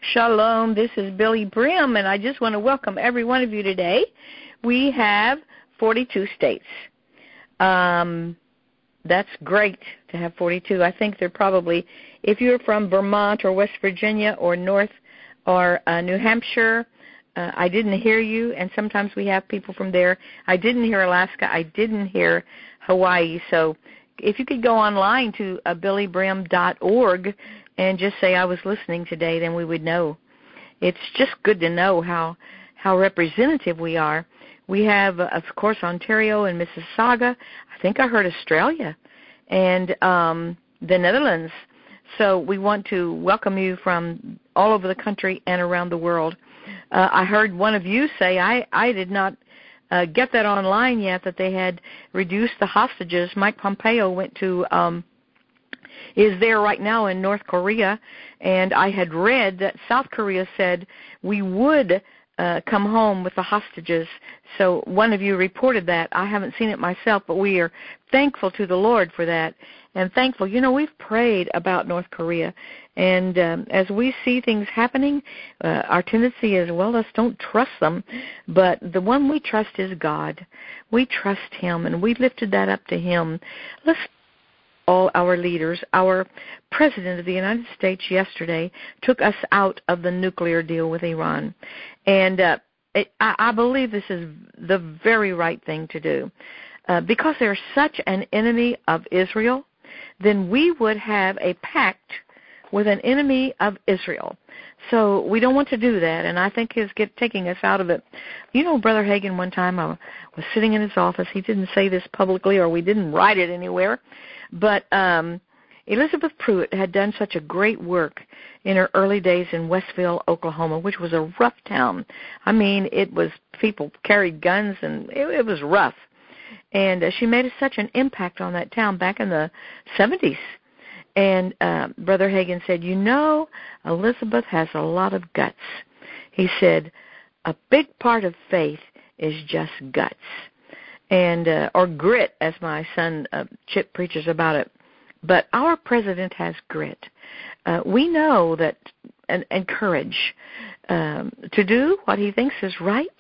Shalom, this is Billy Brim, and I just want to welcome every one of you today. We have 42 states. That's great to have 42. I think they're probably, if you're from Vermont or West Virginia or North or New Hampshire, I didn't hear you, and sometimes we have people from there. I didn't hear Alaska. I didn't hear Hawaii. So if you could go online to billybrim.org and just say I was listening today, then we would know. It's just good to know how representative we are. We have, of course, Ontario and Mississauga. I think I heard Australia and the Netherlands. So we want to welcome you from all over the country and around the world. I heard one of you say, I did not get that online yet, that they had reduced the hostages. Mike Pompeo went to is there right now in North Korea, and I had read that South Korea said we would come home with the hostages. So one of you reported that. I haven't seen it myself, but we are thankful to the Lord for that, and thankful. You know, we've prayed about North Korea, and as we see things happening, our tendency is, well, let's don't trust them, but the one we trust is God. We trust Him, and we lifted that up to Him. Let's all our leaders. Our President of the United States yesterday took us out of the nuclear deal with Iran. And I believe this is the very right thing to do. Because they're such an enemy of Israel, then we would have a pact with an enemy of Israel. So we don't want to do that, and I think he's taking us out of it. You know, Brother Hagin, one time I was sitting in his office. He didn't say this publicly, or we didn't write it anywhere, but Elizabeth Pruitt had done such a great work in her early days in Westville, Oklahoma, which was a rough town. I mean, it was, people carried guns, and it was rough. And she made such an impact on that town back in the 70s. And Brother Hagin said, you know, Elizabeth has a lot of guts. He said, a big part of faith is just guts, and or grit, as my son Chip preaches about it. But our president has grit. We know that, and courage to do what he thinks is right,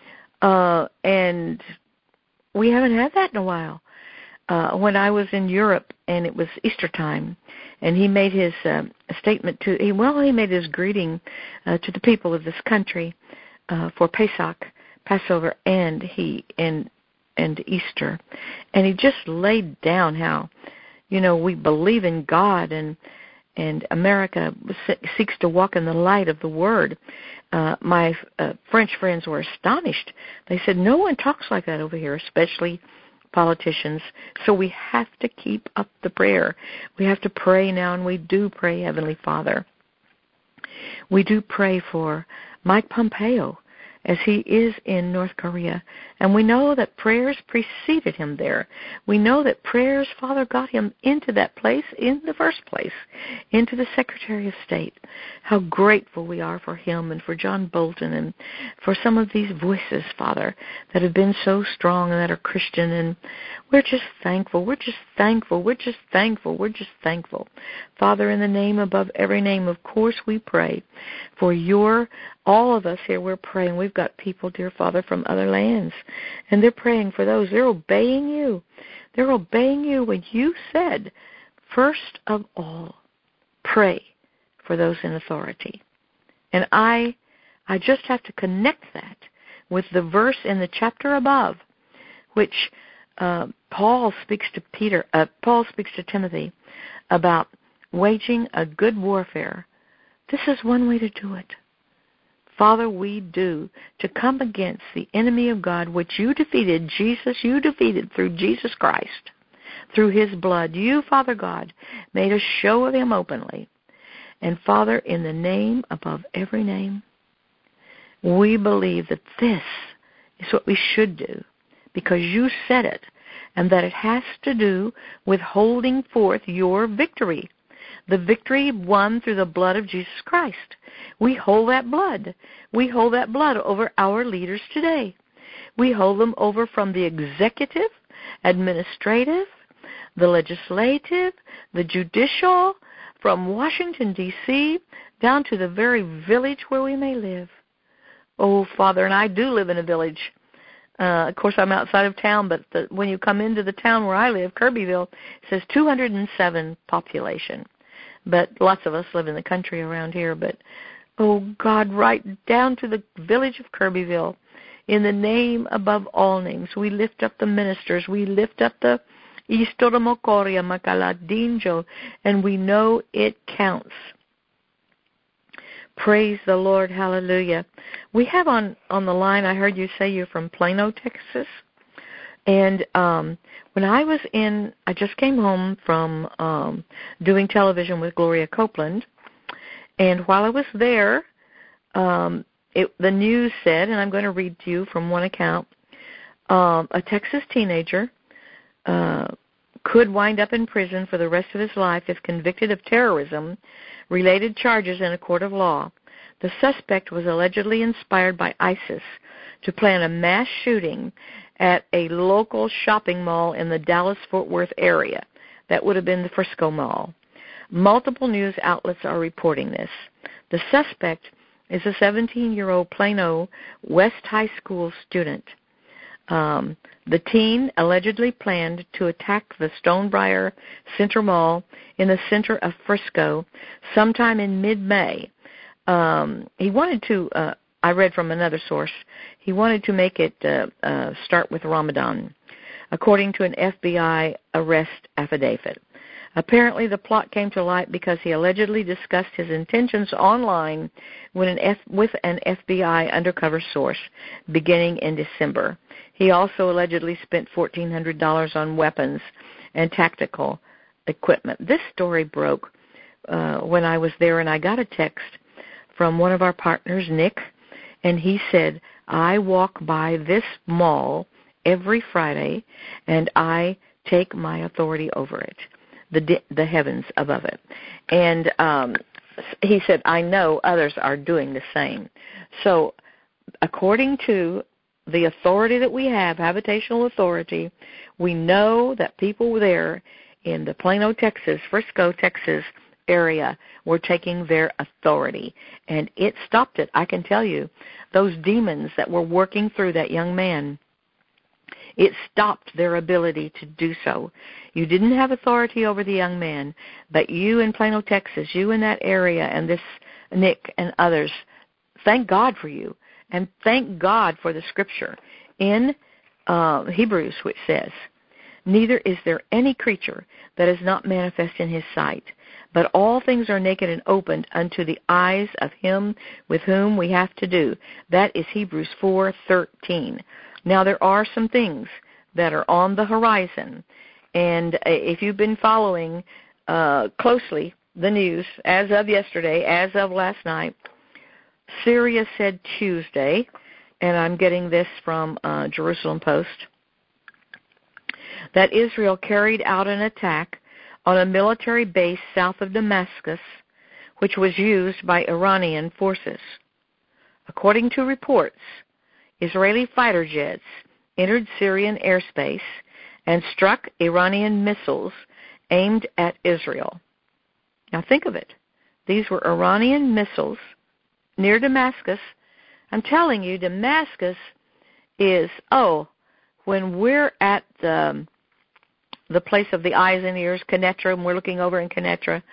and we haven't had that in a while. When I was in Europe, and it was Easter time, and he made his statement he made his greeting to the people of this country for Pesach, Passover, and Easter, and he just laid down how, you know, we believe in God, and America seeks to walk in the light of the Word. My French friends were astonished. They said, no one talks like that over here, especially politicians. So we have to keep up the prayer. We have to pray now, and we do pray, Heavenly Father. We do pray for Mike Pompeo as he is in North Korea. And we know that prayers preceded him there. We know that prayers, Father, got him into that place in the first place, into the Secretary of State. How grateful we are for him and for John Bolton and for some of these voices, Father, that have been so strong and that are Christian. And we're just thankful. We're just thankful. We're just thankful. We're just thankful. Father, in the name above every name, of course we pray for all of us here. We're praying. We've got people, dear Father, from other lands, and they're praying for those. They're obeying you. They're obeying you when you said, first of all, pray for those in authority. And I just have to connect that with the verse in the chapter above, which Paul speaks to Timothy about waging a good warfare. This is one way to do it. Father, we do, to come against the enemy of God, which you defeated, you defeated through Jesus Christ, through his blood. You, Father God, made a show of him openly. And Father, in the name above every name, we believe that this is what we should do, because you said it, and that it has to do with holding forth your victory. The victory won through the blood of Jesus Christ. We hold that blood. We hold that blood over our leaders today. We hold them over from the executive, administrative, the legislative, the judicial, from Washington, D.C., down to the very village where we may live. Oh, Father, and I do live in a village. Of course, I'm outside of town, but when you come into the town where I live, Kirbyville, it says 207 population. But lots of us live in the country around here. But, oh, God, right down to the village of Kirbyville, in the name above all names, we lift up the ministers. We lift up the Istoromokoria Makaladinjo, and we know it counts. Praise the Lord. Hallelujah. We have on the line, I heard you say you're from Plano, Texas. And when I just came home from doing television with Gloria Copeland. And while I was there, the news said, and I'm going to read to you from one account, a Texas teenager could wind up in prison for the rest of his life if convicted of terrorism-related charges in a court of law. The suspect was allegedly inspired by ISIS to plan a mass shooting at a local shopping mall in the Dallas-Fort Worth area. That would have been the Frisco Mall. Multiple news outlets are reporting this. The suspect is a 17-year-old Plano West High School student. The teen allegedly planned to attack the Stonebriar Center Mall in the center of Frisco sometime in mid-May. He wanted to, I read from another source, he wanted to make it start with Ramadan, according to an FBI arrest affidavit. Apparently, the plot came to light because he allegedly discussed his intentions online with an FBI undercover source beginning in December. He also allegedly spent $1,400 on weapons and tactical equipment. This story broke when I was there, and I got a text from one of our partners, Nick, and he said, I walk by this mall every Friday, and I take my authority over it, the heavens above it. And he said, I know others are doing the same. So according to the authority that we have, habitational authority, we know that people there in the Plano, Texas, Frisco, Texas area were taking their authority. And it stopped it. I can tell you, those demons that were working through that young man, it stopped their ability to do so. You didn't have authority over the young man, but you in Plano, Texas, you in that area, and this Nick and others, thank God for you. And thank God for the scripture in Hebrews, which says, neither is there any creature that is not manifest in his sight, but all things are naked and opened unto the eyes of him with whom we have to do. That is Hebrews 4:13. Now, there are some things that are on the horizon, and if you've been following closely the news as of yesterday, as of last night, Syria said Tuesday, and I'm getting this from Jerusalem Post, that Israel carried out an attack on a military base south of Damascus, which was used by Iranian forces. According to reports, Israeli fighter jets entered Syrian airspace and struck Iranian missiles aimed at Israel. Now think of it. These were Iranian missiles near Damascus. I'm telling you, Damascus is, when we're at the place of the eyes and ears, Kenetra, and we're looking over in Kenetra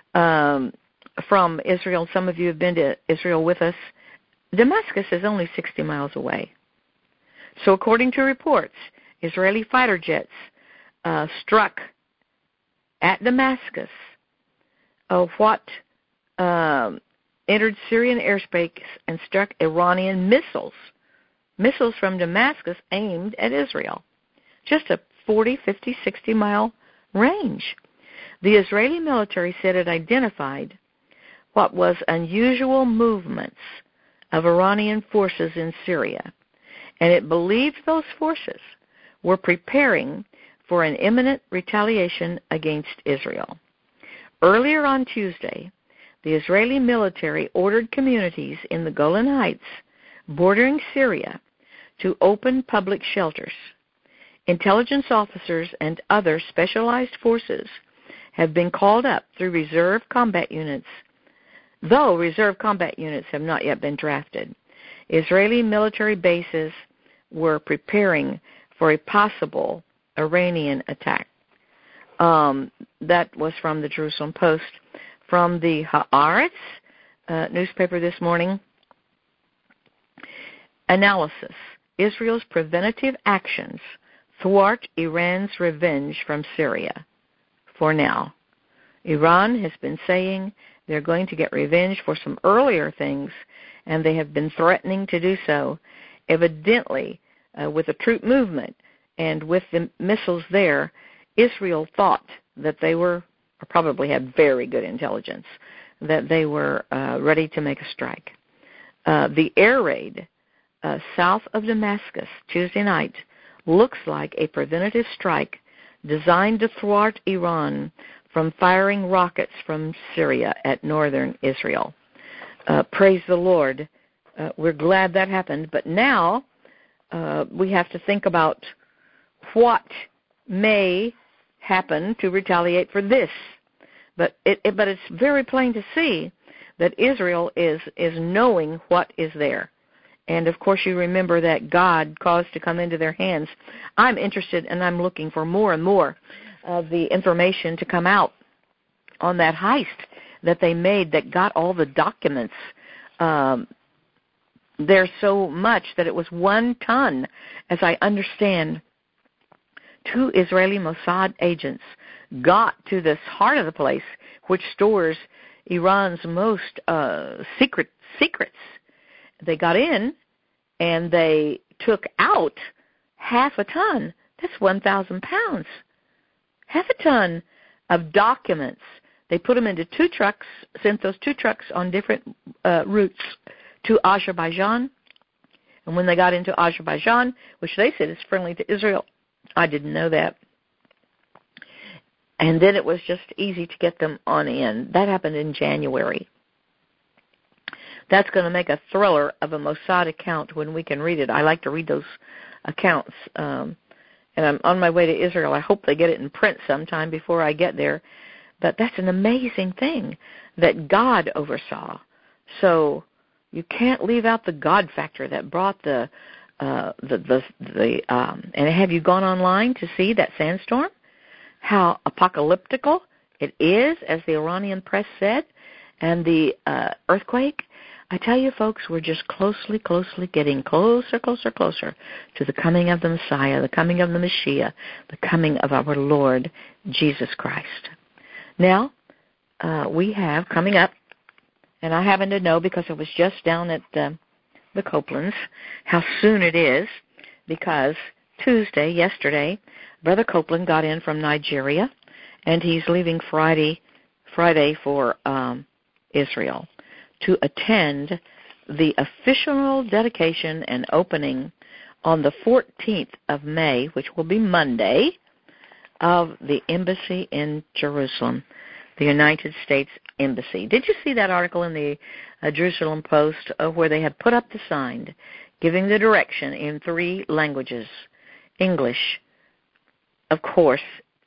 from Israel. Some of you have been to Israel with us. Damascus is only 60 miles away. So according to reports, Israeli fighter jets struck at Damascus what entered Syrian airspace and struck Iranian missiles from Damascus aimed at Israel. Just a 40, 50, 60-mile range. The Israeli military said it identified what was unusual movements of Iranian forces in Syria, and it believed those forces were preparing for an imminent retaliation against Israel. Earlier on Tuesday, the Israeli military ordered communities in the Golan Heights bordering Syria to open public shelters. Intelligence officers and other specialized forces have been called up through reserve combat units, though reserve combat units have not yet been drafted. Israeli military bases were preparing for a possible Iranian attack. That was from the Jerusalem Post. From the Haaretz newspaper this morning, analysis: Israel's preventative actions thwart Iran's revenge from Syria. For now, Iran has been saying they're going to get revenge for some earlier things, and they have been threatening to do so. Evidently, with a troop movement and with the missiles there, Israel thought that they were, or probably had very good intelligence, that they were ready to make a strike. The air raid south of Damascus Tuesday night looks like a preventative strike designed to thwart Iran from firing rockets from Syria at northern Israel. Praise the Lord. We're glad that happened, but now we have to think about what may happen to retaliate for this. But it's very plain to see that Israel is knowing what is there. And, of course, you remember that God caused to come into their hands. I'm interested, and I'm looking for more and more of the information to come out on that heist that they made that got all the documents. There's so much that it was 1 ton, as I understand. 2 Israeli Mossad agents got to this heart of the place, which stores Iran's most secrets. They got in, and they took out half a ton. That's 1,000 pounds. Half a ton of documents. They put them into 2 trucks, sent those 2 trucks on different routes to Azerbaijan. And when they got into Azerbaijan, which they said is friendly to Israel, I didn't know that. And then it was just easy to get them on in. That happened in January. That's going to make a thriller of a Mossad account when we can read it. I like to read those accounts. And I'm on my way to Israel. I hope they get it in print sometime before I get there. But that's an amazing thing that God oversaw. So you can't leave out the God factor that brought and have you gone online to see that sandstorm? How apocalyptical it is, as the Iranian press said, and the earthquake. I tell you, folks, we're just closely getting closer to the coming of the Messiah, the coming of the Mashiach, the coming of our Lord Jesus Christ. Now, we have coming up, and I happen to know because I was just down at the Copelands, how soon it is, because yesterday, Brother Copeland got in from Nigeria, and he's leaving Friday for Israel to attend the official dedication and opening on the 14th of May, which will be Monday, of the embassy in Jerusalem, the United States Embassy. Did you see that article in the Jerusalem Post where they had put up the sign giving the direction in 3 languages, English, of course,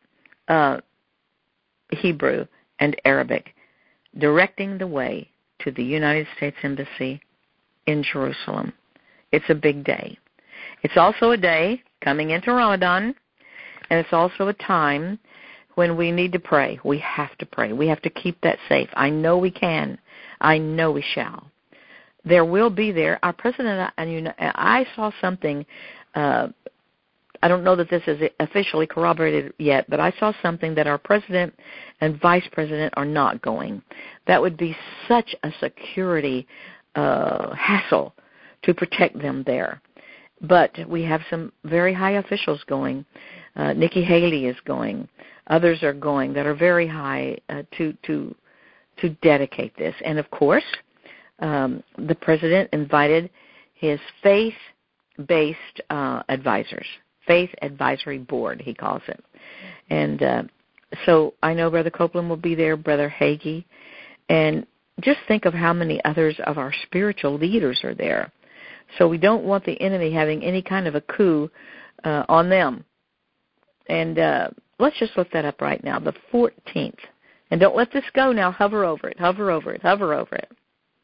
Hebrew, and Arabic, directing the way to the United States Embassy in Jerusalem. It's a big day. It's also a day coming into Ramadan, and it's also a time when we need to pray. We have to pray. We have to keep that safe. I know we can. I know we shall. There will be there. Our president, and I saw something, I don't know that this is officially corroborated yet, but I saw something that our president and vice president are not going. That would be such a security hassle to protect them there. But we have some very high officials going. Nikki Haley is going. Others are going that are very high to dedicate this. And, of course, the president invited his faith-based advisors, Faith Advisory Board, he calls it. And so I know Brother Copeland will be there, Brother Hagee. And just think of how many others of our spiritual leaders are there. So we don't want the enemy having any kind of a coup on them. And let's just look that up right now, the 14th. And don't let this go now. Hover over it, hover over it, hover over it.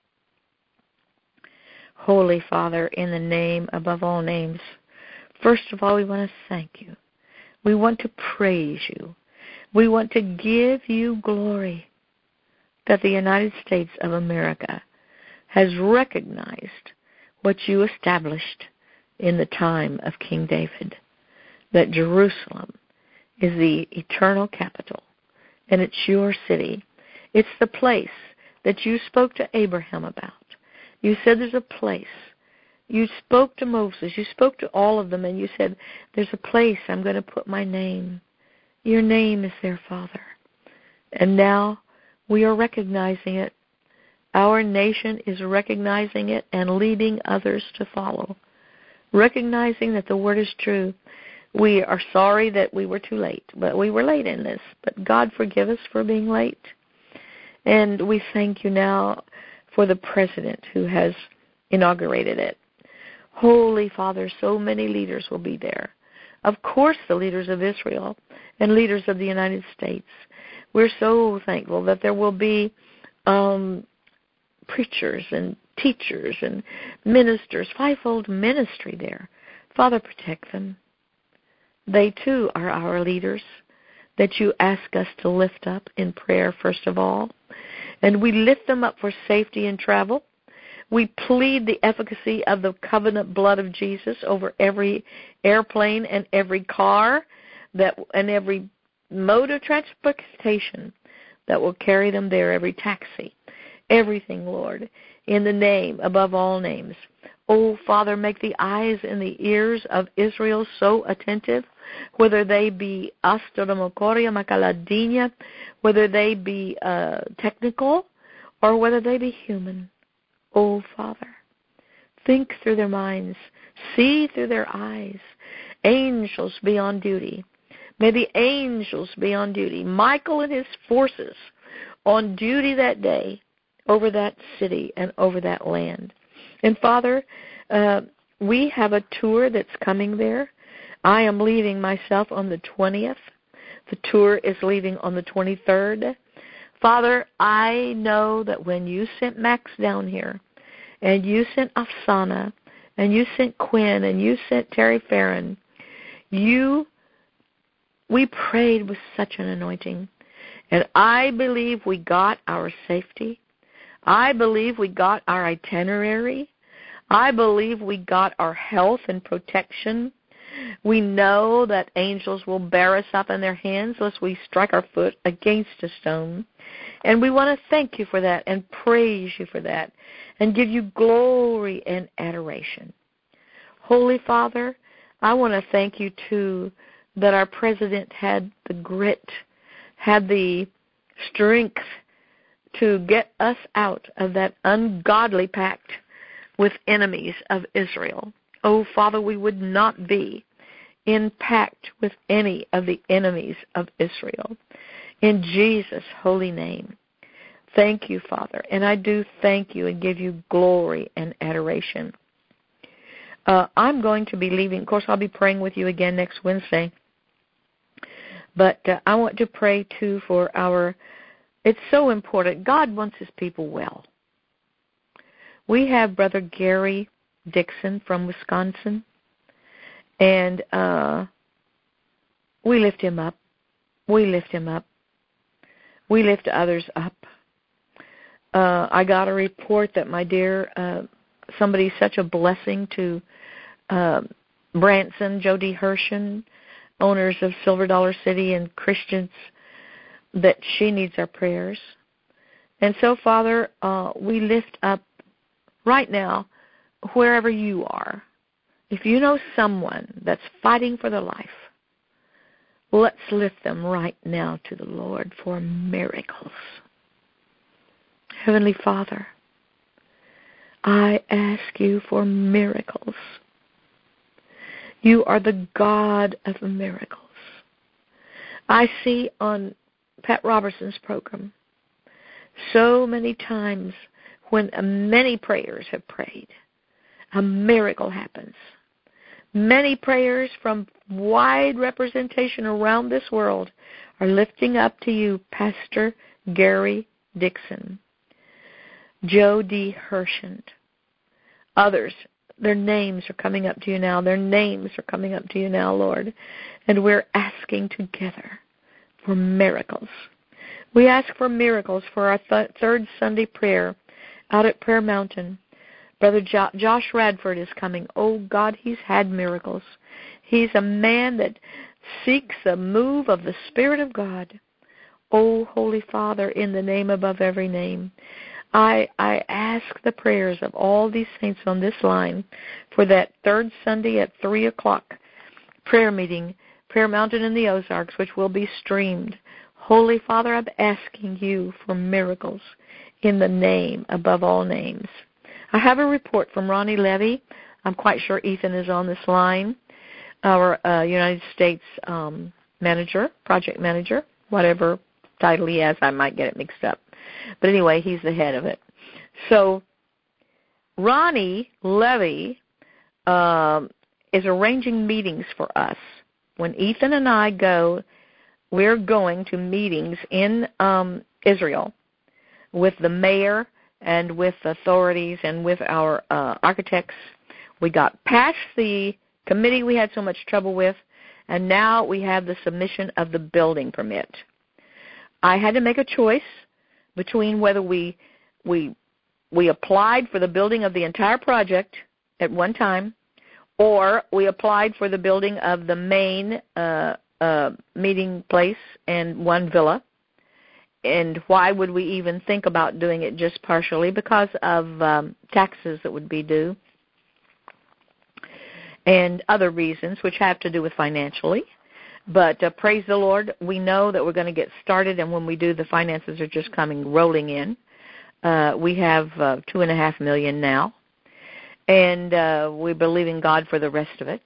Holy Father, in the name above all names, first of all, we want to thank you. We want to praise you. We want to give you glory that the United States of America has recognized what you established in the time of King David, that Jerusalem is the eternal capital, and it's your city. It's the place that you spoke to Abraham about. You said there's a place. You spoke to Moses. You spoke to all of them, and you said, there's a place I'm going to put my name. Your name is there, Father. And now we are recognizing it. Our nation is recognizing it and leading others to follow, recognizing that the word is true. We are sorry that we were too late, but we were late in this. But God forgive us for being late. And we thank you now for the president who has inaugurated it. Holy Father, so many leaders will be there. Of course, the leaders of Israel and leaders of the United States. We're so thankful that there will be preachers and teachers and ministers, fivefold ministry there. Father, protect them. They too are our leaders that you ask us to lift up in prayer first of all. And we lift them up for safety in travel. We plead the efficacy of the covenant blood of Jesus over every airplane and every car and every mode of transportation that will carry them there, every taxi, everything, Lord, in the name above all names. Oh, Father, make the eyes and the ears of Israel so attentive, whether they be astromocoria macaladinia, whether they be technical, or whether they be human. Oh, Father, think through their minds, see through their eyes. Angels be on duty. May the angels be on duty. Michael and his forces on duty that day over that city and over that land. And Father, we have a tour that's coming there. I am leaving myself on the 20th. The tour is leaving on the 23rd. Father, I know that when you sent Max down here, and you sent Afsana, and you sent Quinn, and you sent Terry Farron, we prayed with such an anointing. And I believe we got our safety. I believe we got our itinerary. I believe we got our health and protection. We know that angels will bear us up in their hands lest we strike our foot against a stone. And we want to thank you for that and praise you for that and give you glory and adoration. Holy Father, I want to thank you, too, that our president had the grit, had the strength to get us out of that ungodly pact with enemies of Israel. Oh, Father, we would not be in pact with any of the enemies of Israel. In Jesus' holy name, thank you, Father. And I do thank you and give you glory and adoration. I'm going to be leaving. Of course, I'll be praying with you again next Wednesday. But I want to pray, too, for it's so important. God wants his people well. We have Brother Gary Dixon from Wisconsin, and we lift him up. We lift him up. We lift others up. I got a report that my dear, somebody's such a blessing to Branson, Jody Hershen, owners of Silver Dollar City and Christians, that she needs our prayers. And so, Father, we lift up right now, wherever you are. If you know someone that's fighting for their life, let's lift them right now to the Lord for miracles. Heavenly Father, I ask you for miracles. You are the God of miracles. I see on Pat Robertson's program so many times when many prayers have prayed, a miracle happens. Many prayers from wide representation around this world are lifting up to you, Pastor Gary Dixon, Joe D. Hershend, others. Their names are coming up to you now. Their names are coming up to you now, Lord. And we're asking together for miracles. We ask for miracles for our third Sunday prayer out at Prayer Mountain. Brother Josh Radford is coming. Oh, God, he's had miracles. He's a man that seeks a move of the Spirit of God. Oh, Holy Father, in the name above every name, I ask the prayers of all these saints on this line for that third Sunday at 3 o'clock prayer meeting, Prayer Mountain in the Ozarks, which will be streamed. Holy Father, I'm asking you for miracles in the name above all names. I have a report from Ronnie Levy. I'm quite sure Ethan is on this line, our United States manager, project manager, whatever title he has. I might get it mixed up. But anyway, he's the head of it. So Ronnie Levy is arranging meetings for us. When Ethan and I go, we're going to meetings in Israel with the mayor and with authorities and with our architects. We got past the committee we had so much trouble with, and now we have the submission of the building permit. I had to make a choice between whether we applied for the building of the entire project at one time, or we applied for the building of the main meeting place and one villa. And why would we even think about doing it just partially? Because of taxes that would be due and other reasons which have to do with financially. But praise the Lord, we know that we're going to get started, and when we do, the finances are just rolling in. We have $2.5 million now, and we believe in God for the rest of it.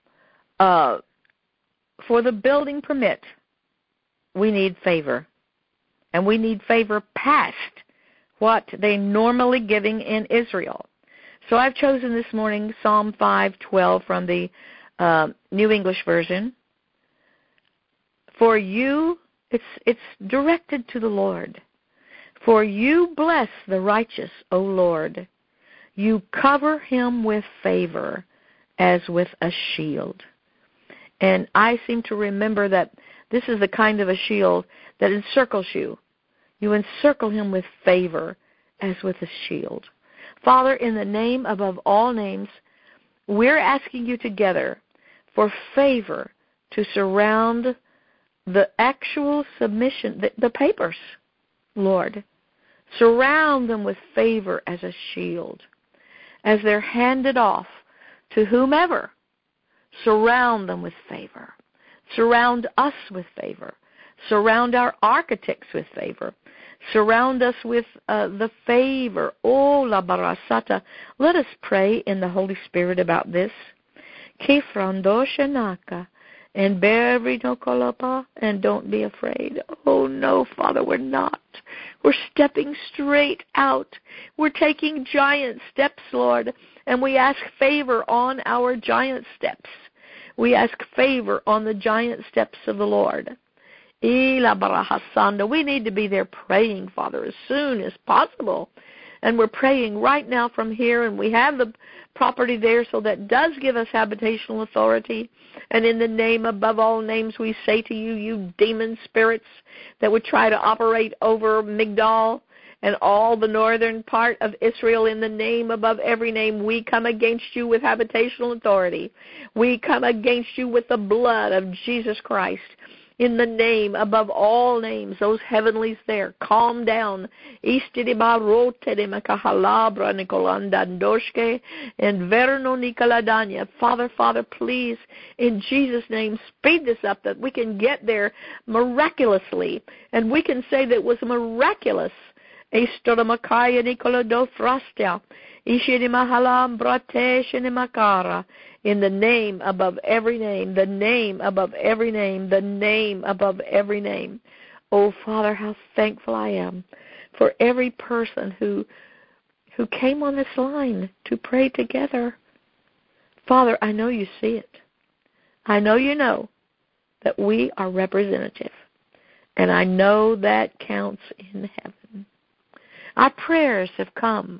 For the building permit, we need favor, and we need favor past what they're normally giving in Israel. So I've chosen this morning Psalm 5:12 from the New English Version. For you, it's directed to the Lord. For you bless the righteous, O Lord. You cover him with favor as with a shield. And I seem to remember that this is the kind of a shield that encircles you. You encircle him with favor as with a shield. Father, in the name above all names, we're asking you together for favor to surround the actual submission, the papers, Lord. Surround them with favor as a shield. As they're handed off to whomever, surround them with favor. Surround us with favor. Surround our architects with favor. Surround us with the favor. Oh, la barasata. Let us pray in the Holy Spirit about this. Kifrando shenaka. And bear every no kolapa, and don't be afraid. Oh, no, Father, we're not. We're stepping straight out. We're taking giant steps, Lord, and we ask favor on our giant steps. We ask favor on the giant steps of the Lord. We need to be there praying, Father, as soon as possible. And we're praying right now from here, and we have the property there, so that does give us habitational authority. And in the name above all names, we say to you, you demon spirits that would try to operate over Migdal and all the northern part of Israel, in the name above every name, we come against you with habitational authority. We come against you with the blood of Jesus Christ. In the name above all names, those heavenlies there, calm down. And Father, please, in Jesus' name, speed this up that we can get there miraculously. And we can say that it was miraculous. In the name above every name, the name above every name, the name above every name. Oh, Father, how thankful I am for every person who came on this line to pray together. Father, I know you see it. I know you know that we are representative, and I know that counts in heaven. Our prayers have come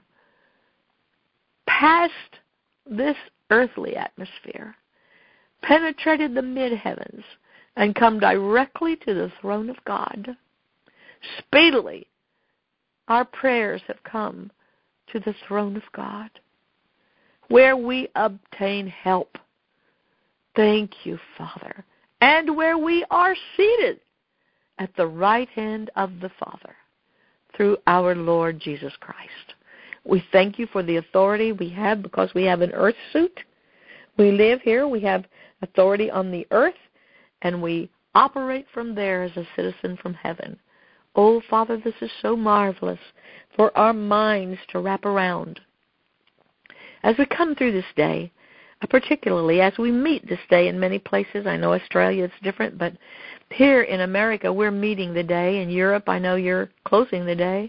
past this earthly atmosphere, penetrated the mid-heavens, and come directly to the throne of God. Speedily, our prayers have come to the throne of God, where we obtain help. Thank you, Father. And where we are seated at the right hand of the Father through our Lord Jesus Christ. We thank you for the authority we have because we have an earth suit. We live here. We have authority on the earth, and we operate from there as a citizen from heaven. Oh, Father, this is so marvelous for our minds to wrap around. As we come through this day, particularly as we meet this day in many places, I know Australia it's different, but here in America we're meeting the day. In Europe, I know you're closing the day.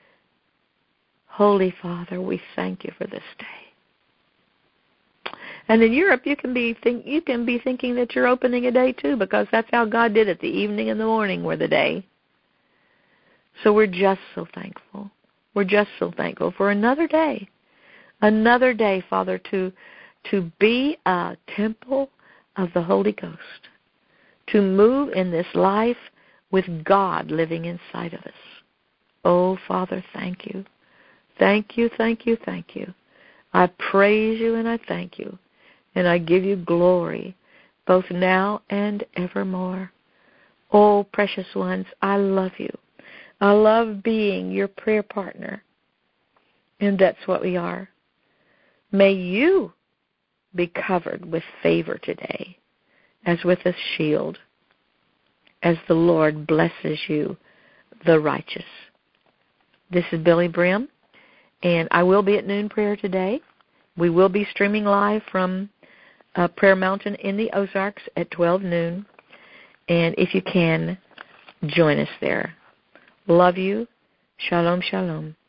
Holy Father, we thank you for this day. And in Europe, you can be thinking that you're opening a day too, because that's how God did it. The evening and the morning were the day. So we're just so thankful. We're just so thankful for another day, Father, to be a temple of the Holy Ghost, to move in this life with God living inside of us. Oh, Father, thank you. Thank you, thank you, thank you. I praise you and I thank you, and I give you glory both now and evermore. Oh, precious ones, I love you. I love being your prayer partner, and that's what we are. May you be covered with favor today, as with a shield, as the Lord blesses you, the righteous. This is Billy Brim, and I will be at noon prayer today. We will be streaming live from Prayer Mountain in the Ozarks at 12 noon, and if you can, join us there. Love you. Shalom, shalom.